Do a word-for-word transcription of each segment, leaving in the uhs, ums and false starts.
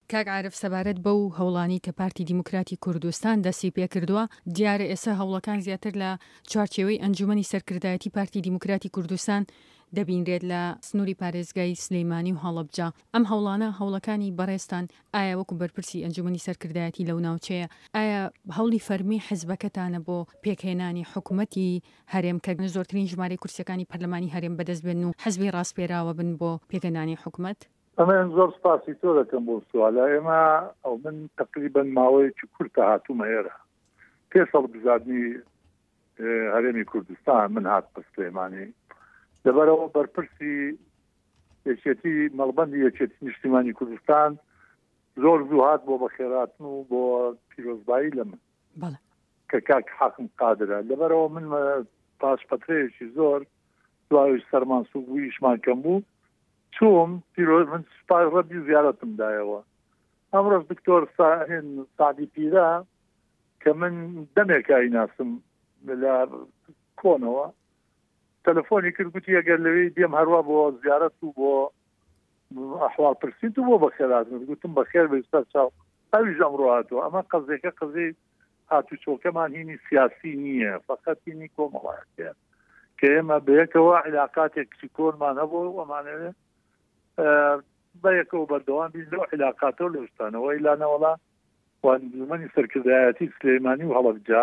کاک عارف سەبارەت بەو هەوڵانی کە پارتی دیموکراتی کوردستان دەستی پێ کردووە دیارە ئێستا هەوڵەکان زیاتر لە چوارچێوەی ئەنجومەنی سەرکردایەتی پارتی دیموکراتی کوردستان دەبینرێت لە سنووری پارێزگای سلەیمانی و هەڵەبجە. ئەم هەوڵانە هەوڵەکانی بەڕێستان ئایا وەکو بەرپرسی ئەنجومەنی سەرکردایەتی لەو ناوچەیە ئایا هەوڵی فەرمی حیزبەکەتانە بۆ پێکهێنانی حکوومەتی هەرێم کە زۆرترین ژمارەی کورسیەکانی پەرلەمانی هەرێم بەدەست بێن و حەزبی ڕاستپێراوە بن بۆ پێکهێنانی حکوومەت؟ ئەمە زۆر سپاسی تۆ دەکەم بۆ سوالە. ئێمە ئەو من تقریبا ماوەیەکی کورتە هاتوومە ئێرە پێ سەڵ بزادنی هەرێمی کوردستان من هات بە سلەیمانی لەبەرەوە بەرپرسی یەکێتی مەڵبەندی یەکێتی نیشتیمانی کوردستان زۆر زوو هات بۆ بەخێراتن و بۆ پیرۆزبایی لە من کە کاک حاکم قادرە. لەبەرەوە من پاشپەترەیەکی زۆر دوای سەرمانسووک بوویشمان کەم بوو چوم پیرۆز من ڕەبی زیارەتم دایەوە. ئەمڕۆژ دکتۆر سعدی پیرە کە من دەمێکایی ناسم لە کۆنەوە تەلەفۆنی کرد گوتی ئەگەر لەوەی دێم هەروە بۆ زیارەت و بۆ ئەحوال پرسیت و بۆ بەخێراتن. گوتم بەخێر بەسەر چاو ئەویش ئەمڕۆ هاتووە. ئەمە قەزێکە قەزەی هاتوچۆکەمان هینی سیاسی نییە فقط هینی کۆمەڵایەتیە کە ئێمە بەیەکەوە علاقاتێکی کۆنمان هەبوو ئەمانەوێت بەیەکەوە بەردەوام بین لەو علاقاتەوە لە شتانەوە ئیلانەوەڵا وانجومەنی سەرکردایەتی سلەیمانی و هەڵەبجە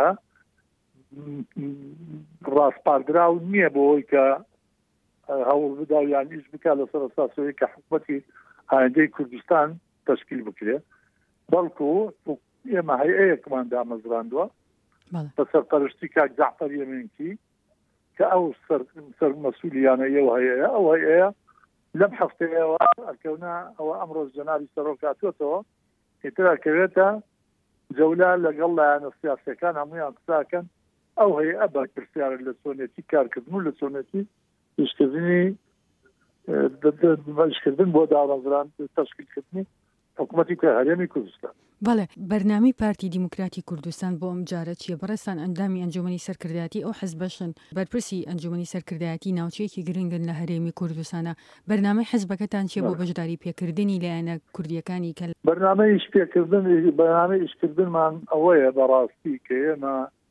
ڕاستپاردراو نییە بۆ ئەوەی کە هەوڵ بدا و یان ئیش بکات لەسەر ئەساسەوەی کە حکوومەتی ئایندەی کوردستان تەشکیل بکرێت، بەڵکو ئێمە هەیئەیەکمان دامەزراندووە بە سەرپەرشتی کاک جەعفەر یەمێنکی کە ئەو سەر مەسئولیانەیە و هەیەیە ئەو هەیەیە لەم هەفتەیەوە ئەکەونە ئەوە ئەمڕۆژ جەنابی سەرۆکاتوێتەوە ئێتراکەوێتە جەولا لەگەڵ لایەنە سیاسیەکان هەموویان قساکەن ئەو هەیە ئەبا پرسیارە لە چۆنێتی کارکردن و لە چۆنێتی ئیشکردنی بەشکردن بۆ داڕەنجران تەشکیلکردنی حکوومەتی کە هەرێمی کوردستان. بەڵێ بەرنامەی پارتی دیموکراتی کوردستان بۆ ئەم جارە چییە؟ بەڕێستان ئەندامی ئەنجومەنی سەرکردایەتی ئەو حیزبەشن بەرپرسی ئەنجومەنی سەرکردایەتی ناوچەیەکی گرنگن لە هەرێمی کوردستانە. بەرنامەی حیزبەکەتان چییە بۆ بەشداری پێکردنی لایەنە کوردیەکانی کە بەرنامەی ئیش پێکردن بەرنامەی ئیشکردنمان ئەوەیە بەڕاستی کە ئێمە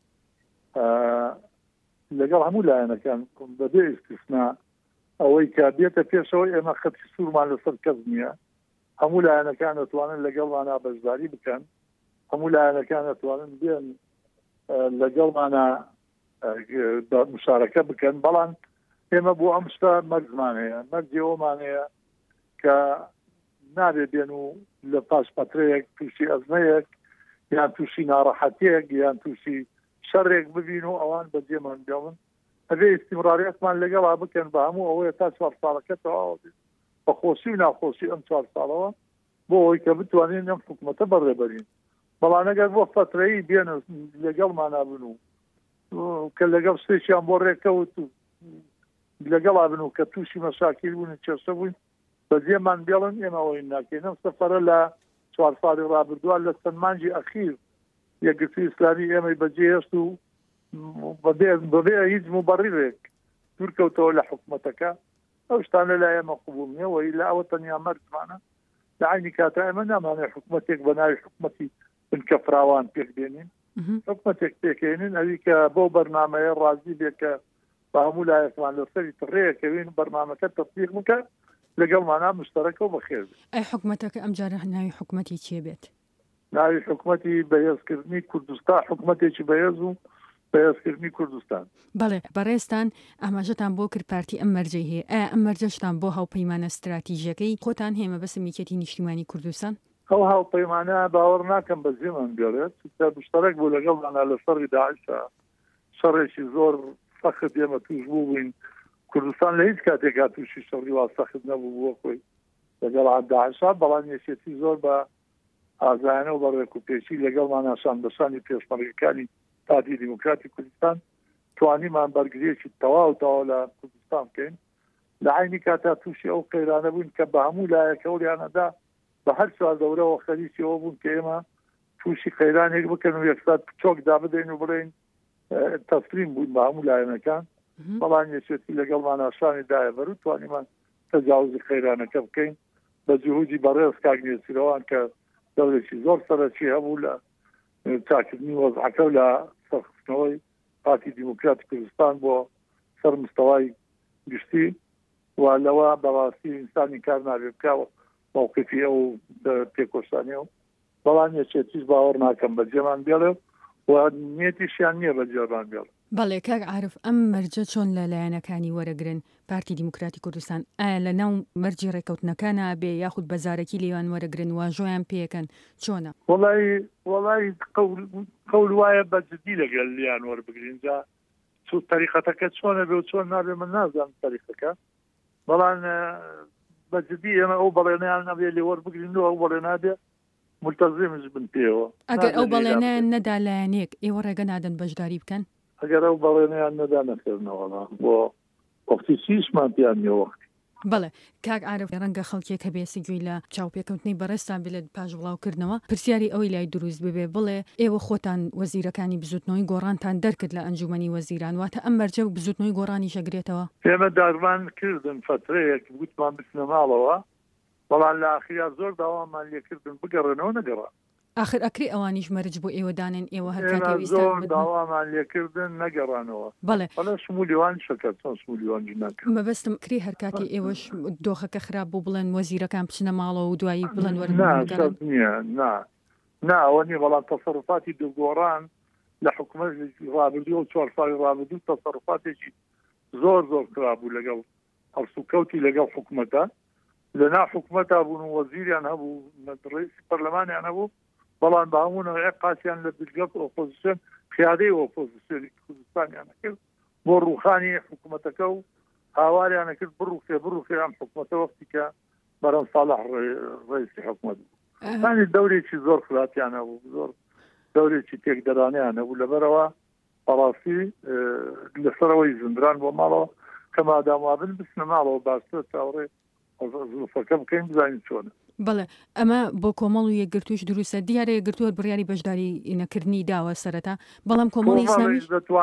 لەگەڵ هەموو لایەنەکان بەبێ ئیستیسنا ئەوەی کە بێتە پێشەوەی ئێمە خەتی سوورمان لەسەر کەس نییە. هەموو لایەنەکان دەتوانن لەگەڵمانە بەشداری بکەن، هەموو لایەنەکان دەتوانن بێن لەگەڵمانە مشارەکە بکەن، بەڵام ئێمە بۆ ئەم شتە مەرجمان هەیە مەرجی ئەومان هەیە کە نابێ بێن و لە پاشپەترەیەک تووشی ئەزمەیەک یان تووشی ناڕەحەتیەک یان تووشی شەڕێک ببین و ئەوان بەجێمان بێون ئەبێ ئیستیمڕاریەتمان لەگەڵا بکەن بە هەموو ئەوەیە تا چوار ساڵەکە تەواو بێت بە خۆشی و ناخۆشی ئەم چوار ساڵەوە بۆ ئەوەی کە بتوانین ئەم حکوومەتە بەڕێبەرین. بەڵام ئەگەر بۆ فترەیی بێن لەگەڵمانە بن و کە لەگەڵ شتێکیان بۆ ڕێکەوت و لەگەڵا بن و کە تووشی مەشاکیل بوون کێشە بووین بەجێمان بێڵن ئێمە ئەوەی ناکەین. ئەم سەفەرە لە چوار ساڵی ڕابردووە لە چەند مانگی ئەخیر یەکگرتووی ئیسلامی ئێمەی بەجێ هێشت و بەبێ هیچ مبەڕیرێک دوورکەوتەوە لە حکوومەتەکە ئەو شتانە لای ئێمە قبوڵ نییە و لە ئەوە تەنیا مەرجمانە لە عینی کاتە ئێمە نامانێت حکوومەتێک بە ناوی حکوومەتی بنکە فراوان پێک بێنین، حکوومەتێک پێکێنین ئەوی کە بۆ بەرنامەیە ڕازی بێ کە بە هەموو لایەکمان لەسەری تڕێیەکەوین بەرنامەکە تەطبیق بکە لەگەڵمانە مشتەرەکە و بەخێر بێت. ئەی حکوومەتەکە ئەم جارە ناوی حکوومەتی چێ بێت؟ ناوی حکوومەتی بەهێزکردنی کوردستان حکوومەتێکی بەهێز و بەهێزکردنی کوردستان. بەڵێ بەڕێستان ئاماژەتان بۆ کرد پارتی ئەم مەرجەی هەیە، ئایا ئەم مەرجەشتان بۆ هاوپەیمانە استراتیژیەکەی خۆتان هێمە بەسم یەکێتی نیشتیمانی کوردستان؟ ئەو هاوپەیمانە باوەڕ ناکەم بەجێمان بێڵێت مشتەرەک بوو لەگەڵمانە لە سەری داعشە شەڕێکی زۆر سەخت ئێمە توش بوو بووین. کوردستان لە هیچ کاتێکا تووشی شەڕی وا سەخت نەبوو بووە خۆی لەگەڵ داعشە، بەڵام یەکێتی زۆر بە ئازایانە و بەڕێک و پێشی لەگەڵمان ئاشان بەشانی پێشمەرگەکانی پارتی دیموکراتی کوردستان توانیمان بەرگریەکی تەواو تەواو لە کوردستان بکەین. لە عینی کاتا تووشی ئەو قەیرانە بووین کە بە هەموو لایەکە وریانەدا بە هەر چوار دەورەوە خەریکی ئەوە بوون کە ئێمە تووشی قەیرانێک بکەن و یەکسات چۆک دابدەین و بڵێن تەسلیم بووین بە هەموو لایەنەکان، بەڵام یەکێتی لەگەڵمان ئاشانی دایە بەر و توانیمان تەجاوزی قەیرانەکە بکەین بە جهودی بەڕێز کاک نێچیرەوان کە دەورێکی زۆر سەرەکی هەبوو لە چاکردنی وەزعەکە و لە سەرخستنەوەی پارتی دیموکراتی کوردستان بۆ سەر مستەوای گشتی و لەوە بەڕاستی ئینسانی کار نابێ بکاوە مووقفی ئەو پێکۆشتانیە و بەڵام یەکێتیش باوەڕ ناکەم بەجێمان بێڵێ و نیەتیشیان نییە بەجێمان بێڵێ. بەڵێ کاک عارف ئەم مەرجە چۆن لە لایەنەکانی وەرەگرن پارتی دیموکراتی کوردستان ئایا لە ناو مەرجی ڕێکەوتنەکانە بێ یاخود بەزارەکی لێوان وەرەگرن واژۆیان پێەکەن چۆنە؟ وەڵی وەڵی قەول وایە بەجددی لەگەل لیان وەربگرین جا چوو تاریخەتەکە چۆنە بێ و چۆن نابێ من نازانم تاریخەکە بەڵام بەجددی ئێمە ئەو بەڵێنیان نەبێ لێ وەربگرینەوە ئەو بەڵێ نابێ ملتەزیمش بن پێوە. ئەگەر ئەو بەڵێنیان نەدا لایەنێک ئێوە ڕێگە نادەن بەشداری بکەن؟ ئەگەر ئەو بەڵێنیان نەدا نەکردنەوە بۆ وەختی چیشمان پیان نیە وەختی. بەڵێ کاک عارف ڕەنگە خەڵکێک کە بێسی گوێی لە چاوپێکەوتنی بەڕێستان بێت پاش بڵاوکردنەوە پرسیاری ئەوی لای دروست ببێ بڵێ ئێوە خۆتان وەزیرەکانی بزوتنەوەی گۆڕانتان دەرکرد لە ئەنجومەنی وەزیران واتە ئەم مەرجە بزوتنەوەی گۆڕانی شەگرێتەوە؟ ئێمە داروان کردن فترەیەک گوتمان بچنە ماڵەوە بەڵام لە ئاخریا زۆر داوامان لێکردن بگەڕێنەوە نەگەڕان. آخر ئەکری ئەوانیش مەرج بۆ ئێوە دانێن ئێوە هەر زۆر داوامان لێکردن نەگەڕانەوە. بەڵێ بەڵێ شمولیوان شەکە چۆن شمولیوان ناکرد. مەبەستم کری هەر کاتی ئێوەش دۆخەکە خراپ بوو بڵێن وەزیرەکان بچنە ماڵەوە و دوایی بڵێن وەرن نییە نا نا ئەوە نیە بەڵام تەسەڕفاتی دوگۆڕان لە حکومەت ڕابردووە و چوار ساڵی ڕابردوو تەسەڕفاتێکی زۆر زۆر کرابوو لەگەڵ هەڵسوکەوتی لەگەڵ حکومەتە لەنا حکومەتا بوون و وەزیریان هەبوو ڕئیسی پەرلەمانیان هەبوو بەڵام بە هەموونەوە یەک قاسیان لە بلگەڵ ئۆپۆزیسیۆن پیادەی ئۆپۆزیسیۆنی کوردستانیان کرد بۆ ڕوخانی حکومەتەکە و هاواریانە کرد بڕوخێ بڕوخێ ئەم حکومەتە وەختی کە بەرەم ساڵح ڕئیسی حکومەت بوو. ثانی دەورێکی زۆر خراپیانە بوو زۆر دەورێکی تێکدەرانیانە بوو لەبەرەوە بەڕاستی لەسەرەوەی زندران بۆ ماڵەوە کە ماداموابن بچنە ماڵەوە باشتر چاوەڕێ زلفەکە بکەین بزانین چۆنە. بەڵێ ئەمە بۆ کۆمەڵ و یەکگرتووش دروستە دیارە یەکگرتووە بڕیاری بەشداری نەکردنی داوە سەرەتا بەڵام کۆمەڵی ئیسلامی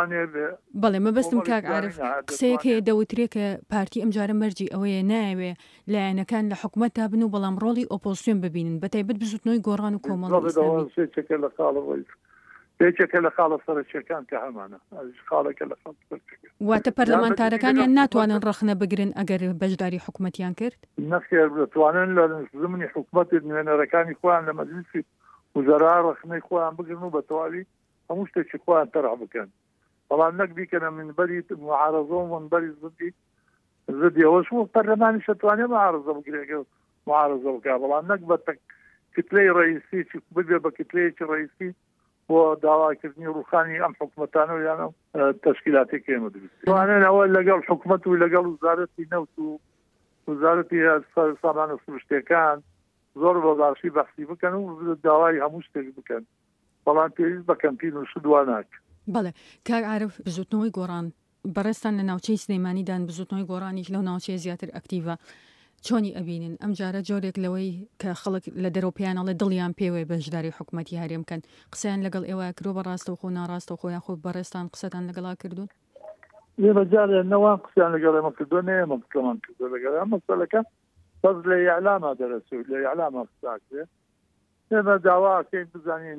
بەڵێ مەبەستم کاک عارف قسەیەک هەیە دەوترێت کە پارتی ئەمجارە مەرجی ئەوەیە نایەوێ لایەنەکان لە حکومەتتا بن و بەڵام ڕۆڵی ئۆپۆزیسیۆن ببینن بەتایبەت بزوتنەوەی گۆڕان و کۆمەڵ ئیسلامی لە خاڵەوەی پێچەکە لە خاڵە سەرچیەکان کە هەمانە خاڵەکە لە خەڵ واتە پەرلەمانتارەکانیان ناتوانن ڕەخنە بگرن ئەگەر بەشداری حکومەتیان کرد؟ نەخێر دەتوانن لە زمانی حکومەتی نوێنەرەکانی خۆیان لە مەجلیسی وزەرا ڕەخنەی خۆیان بگرن و بە تەواوی هەموو شتێکی خۆیان تەرع بکەن بەڵام نەک بیکەنە منبەری معارەزە و منبەری زدی زدی ئەوەش و پەرلەمانیش دەتوانێت معارەزە بگرێگە معارەزە بکات بەڵام نەک بە کتلەی ڕئیسیی ببێ بە کتلەیەکی ڕئیسی بۆ داواکردنی ڕوخانی ئەم حکومەتانە و یانە تەشکیلاتێک ئێمە دروست توانێن ئەوە لەگەڵ حکومەت و لەگەڵ وزارەتی نەوت و وزارەتی سامانە سروشتەکان زۆر بە باشی بەخسی بکەن و داوای هەموو شتێک بکەن بەڵام پێویست بە کەمپین و شدوان ناکە. بەڵێ کاک عارف بزوتنەوەی گۆڕان بەڕێستان لە ناوچەی سلەیمانیدان بزوتنەوەی گۆڕانیش لەو ناوچەیە زیاتر ئەکتیڤە چۆنی ئەبینن ئەم جارە جۆرێک لەوەی کە خەڵک لە دەرەوپیانەڵێ دڵیان پێوێ بەشداری حکومەتی هەرێم بکەن قسەیان لەگەڵ ئێوە کرۆ بە ڕاستە و خۆ ناڕاستە و خۆیان خۆ بەڕێستان قسەتان لەگەڵا کردوون؟ ئێمە جارێ نەوان قسەیان لەگەڵ ئێمە کردو نە ئێمە قسەمان کردو لەگەڵ ئەم مەسەلەکە بەس لە ئیعلاما دەرەچوو لە ئیعلاما قساکرێ ئێمە داواکەین بزانین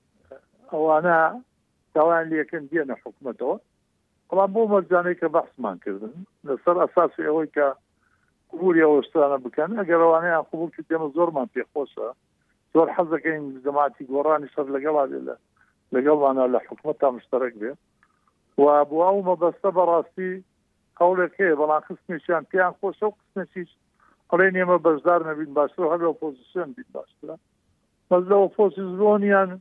ئەوانە داوایان لێکن دێنە حکومەتەوە بەڵام بۆ مەرجانەی کە بەحسمان کردن لەسەر ئەساسی ئەوەی کە قبولی ئەوەشتانە بکەن ئەگەر ئەوانەیان قبول کرد ئێمە زۆرمان پێخۆشە زۆر حەز دەکەین جەماعەتی گۆڕانی سەر لەگەڵا بێ لە لەگەڵمانە لە حکومەتتا مشتەرەک بێ و بۆ ئەو مەبەستە بەڕاستی قەولێک هەیە بەڵام قسمێکیان پێیان خۆشە و قسمێکیش ئەڵێن ئێمە بەشدار نەبین باشتر هەر لە ئۆپۆزیسیۆن بین باشترە بەس لە ئۆپۆزیسیۆنیان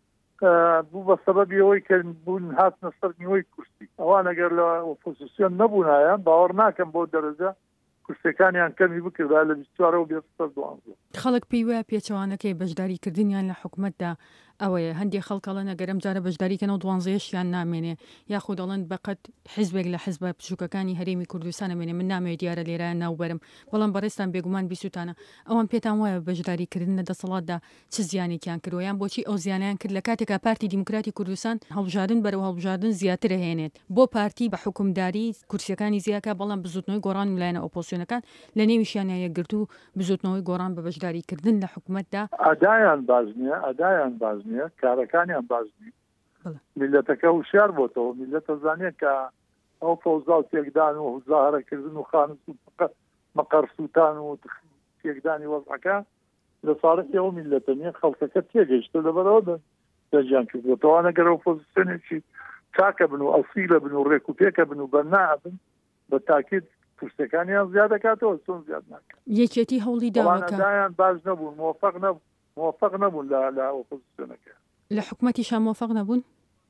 بوو بە سەبەبی ئەوەی کە بوون هاتنە سەر نیوەی کورسی ئەوان ئەگەر لە ئۆپۆزیسیۆن نەبوونایان باوەڕ ناکەم بۆ دەرەجە کورسەکانیان کەمی بکردا لە بیست و چوار و بیست و دوانزە خەڵک پێی وایە پێچەوانەکەی بەشداریکردنیان لە حکومەتدا ئەوەیە هەندێک خەڵکەڵەن ئەگەرم جارە بەشداریکەنەوە دوانزەیەشیان نامێنێ یاخود دەڵێن بەقەت حیزبێک لە حیزبە بچووکەکانی هەرێمی کوردستان ئەمێنێ من نامەوێت دیارە لێرە ناوبەرم بەڵام بەڕێستان بێگومان بیسووتانە ئەوان پێتان وایە بەشداریکردن لە دەسەڵاتدا چ زیانێکیان کردوە یان بۆچی ئەو زیانیان کرد لە کاتێکا پارتی دیموکراتی کوردستان هەڵبژاردن بەرەو هەڵبژاردن زیاتر هێنێت بۆ پارتی بە حکومداری کورسیەکانی زیاکە بەڵام بزوتنەوەی گۆڕان لایەنە ئۆپۆزیسیۆنەکان لە نێویشیان یەکگرت و بزوتنەوەی گۆڕان بە بەشداریکردن لە حکوومەتدا ئەدایان باز نییە ئەدایان باز نییە کارەکانیان باز نیە میلەتەکە وشار بۆتەوە میلەتە زانێت کە ئەو فەوزا و تێکدان و هزارەکردن و خانس و مەقەرسووتان و تێکدانی وەزعەکە لە ساڵێکی ئەو میلەتە نیە خەڵکەکە تێگەیشتە لەبەرەوە دەجیان کردوێتەوە نەگەر ئۆپۆزیسیۆنێکی چاکە بن و ئەسیلە بن و ڕێک و پێکە بن و بەرنابن بە تاکید پرسەکانیان زیاد دەکاتەوە چۆن زیاد ناکات یەکێتی هەوڵی داوەکەیان باش نەبوون موفق نەبوون موفق نەبوون لە ئۆپۆزیسیۆنەکە لە حکوومەتیشان موفق نەبوون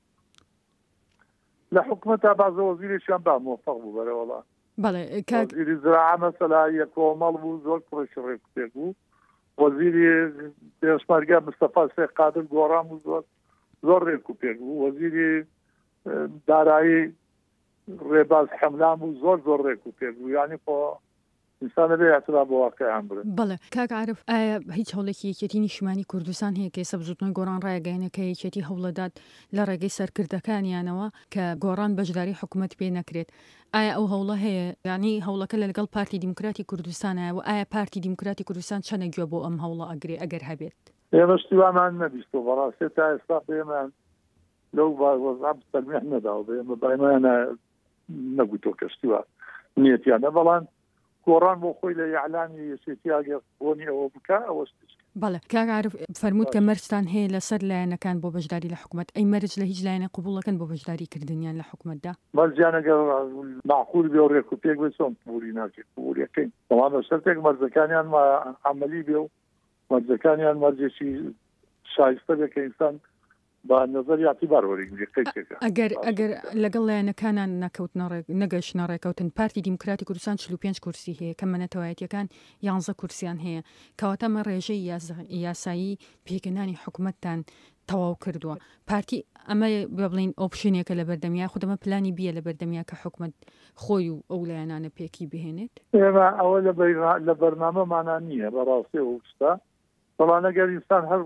لە حکوومەتە بازە وەزیرێکیان با موفق بوو بەرەوەڵا بەڵێ وەزیری زراعە مەسەلا یەک کۆمەڵ بوو زۆر پڕۆشی ڕێک و پێک بوو وەزیری پێشمەرگە مستەفا سێ قادر گۆڕان بوو زۆر زۆر ڕێک و پێک بوو وەزیری دارایی ڕێباز حەملان بوو زۆر زۆر ڕێک و پێک بوو یانی خۆ ئینسانە بێ اعترا بە واقعیان برن بەڵێ کاک عارف ئایا هیچ هەوڵێکی یەکێتی نیشتیمانی کوردستان هەیە کە ئێستا بزوتنەوەی گۆڕان ڕایگەیەنە کە یەکێتی هەوڵەدات لە ڕێگەی سەرکردەکانیانەوە کە گۆڕان بەشداری حکوومەت پێ نەکرێت ئایا ئەو هەوڵە هەیە یانی هەوڵەکە لە لەگەڵ پارتی دیموکراتی کوردستانە و ئایا پارتی دیموکراتی کوردستان چەنە گوێ بۆ ئەم هەوڵە ئەگرێ ئەگەر هەبێت ئێمە شتیوامان نەبیستەوە بەڕاستی تا ئێستا پێمان لەو وەزع تەلمیح نەداوە بێمە بایمانە نەگوتۆ کەشتیوە نیەتیانە بەڵام گۆڕان بۆ خۆی لە یعلانی یەکێتی ئەگەر بۆنی ئەوە بکە ئەوە بەڵێ کاک عارف فەرمووت کە مەرجتان هەیە لەسەر لایەنەکان بۆ بەشداری لە حکوومەت ئەی مەرج لە هیچ لایەنە قبوڵەکەن بۆ بەشداری کردنیان لە حکوومەتدا مەرجیانەگە معقول بێ و ڕێک و پێک بێ چۆن قبوڵی ناکرێت قبوڵیەکەین بەڵام بەشەرتێک مەرجەکانیان عەمەلی بێ و مەرجەکانیان مەرجێکی شایستە بێ کە ئینسان با نظر اعتبار وەرگری ئەگەر ئەگەر لەگەڵ لایەنەکانان نەکەوتنە نەگەشتنە ڕێکەوتن پارتی دیموکراتی کوردستان چل و پێنج کورسی هەیە کە منەتەوایەتیەکان یانزە کورسیان هەیە کەواتەمە ڕێژەی یاسایی پێکەنانی حکوومەتتان تەواو کردووە پارتی ئەمە بڵین ئۆپشنێکە لە بەردەمیا خودەمە پلانی بیە لە بەردەمیا کە حکوومەت خۆی و ئەو لایەنانە پێکی بهێنێت ئێمە ئەوە لە بەرنامەمانە نییە بەڕاستی وشتا بەڵام ئەگەر ئینسان هەر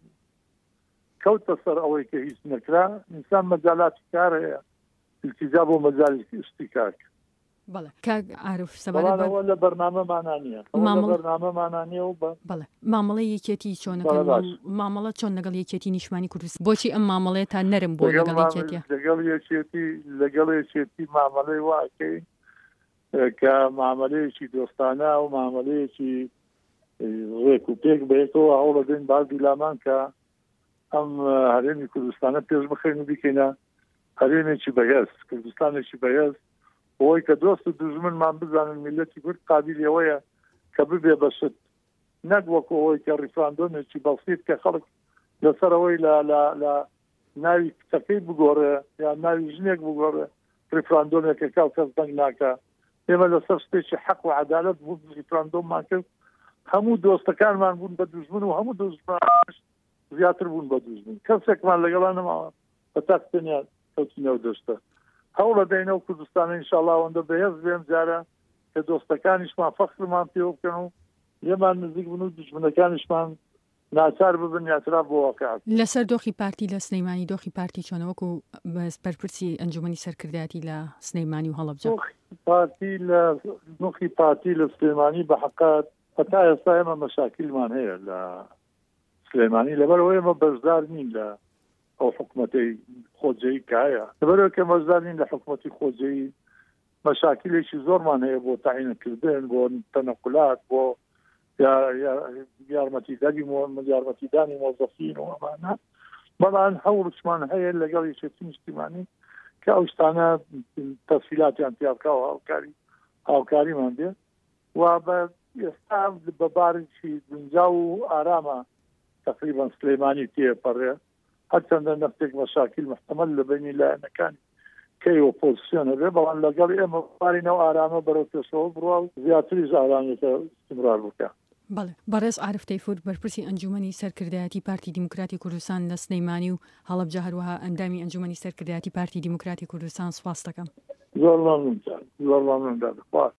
کەوتە سەر ئەوەی کە هیچ نەکرا ئینسان مەجالاتی کار هەیە التیجا بۆ مەجالی شتی کار بەڵێ کاک عارف سەبارەوە لە بەرنامەمانە نییە بەرنامەمانە نییە و بەڵێ مامەڵەی یەکێتی چۆنەکە مامەڵە چۆن لەگەڵ یەکێتی نیشتیمانی کوردستان بۆچی ئەم مامەڵەیە تا نەرم بۆ لەگەڵ یەکێتیە لەگەڵ یەکێتی لەگەڵ یەکێتی مامەڵەی واکەی کە مامەلەیەکی دۆستانە و مامەلەیەکی ڕێک و پێک بێتەوە هەوڵە دێن بازی لامان کە ئەم هەرێمی کوردستانە پێش بخەین و بیکەینە هەرێمێکی بەهێز کوردستانێکی بەهێز ئەوەی کە دۆست و دوژمنمان بزانن میلەتی کورد قابل ئەوەیە کە ببێ بەشت نەک وەکو ئەوەی کە ڕیفراندۆمێکی بەسیط کە خەڵک لەسەرەوەی لە ناوی کچەکەی بگۆڕێ یا ناوی ژنێک بگۆڕێ ڕیفراندۆمێکە کاو کەس دەنگ ناکە ئێمە لەسەر شتێکی حەق و عەدالەت بوو ڕیفراندۆممان کرد هەموو دۆستەکانمان بوون بە دوژمن و هەموو دۆستمان زیاتر بوون بە دوژمن کەسێکمان لەگەڵا نەماوە بە تاکتەنیا کەوتینەوە دەشتە هەوڵە دەینەوە کوردستانە ئینشاءڵڵا ئەوەندە بەهێز بێن جارە کە دۆستەکانیشمان فەخرمان پێوە بکەن و لێمان نزیک بن و دوژمنەکانیشمان ناچار ببن اعتراف بۆ واقعیت لەسەر دۆخی پارتی لە سلەیمانی دۆخی پارتی چۆنەوەکو بەرپرسی ئەنجومەنی سەرکردایەتی لە سلەیمانی و هەڵەبجە پارتی لە دۆخی پارتی لە سلەیمانی بە حەقات هەتا ئێستا ئێمە مەشاکیلمان هەیە لە سلەیمانی لەبەرەوە ئێمە بەشدار نین لە ئەو حکوومەتەی خۆجەیی کایە لەبەرەوە کە بەشدار نین لە حکوومەتی خۆجەیی مەشاکلێکی زۆرمان هەیە بۆ تاعینەکردن بۆ تەنەقولات بۆ یارمەتیداری یارمەتیدانی مۆزەفین و ئەمانە بەڵام هەوڵشمان هەیە لەگەڵ یەکێتی نیشتیمانی کە ئەو شتانە تەفسیلاتیان تیا بکە و هاوکاری هاوکاریمان بێ و بە ئێستا بەبارێکی گونجاو و ئارامە تقریبا سلەیمانی تێپەڕێ هەرچەندە نەفتێک مەشاکل محتەمەل لە بینی لایەنەکانی کەی ئۆپۆزیسیۆنە بێ بەڵام لەگەڵ ئێمە بارینەوە ئارامە بەرەو پێشەوە بڕوا و زیاتریش ئارامێتە استیمرار بکە بەڵێ بەڕێز عارف تەیفور بەرپرسی ئەنجومەنی سەرکردایەتی پارتی دیموکراتی کوردستان لە سلەیمانی و هەڵەبجە هەروەها ئەندامی ئەنجومەنی سەرکردایەتی پارتی دیموکراتی کوردستان سوپاس دەکەم. زۆر مەمنون زۆر مەمنون.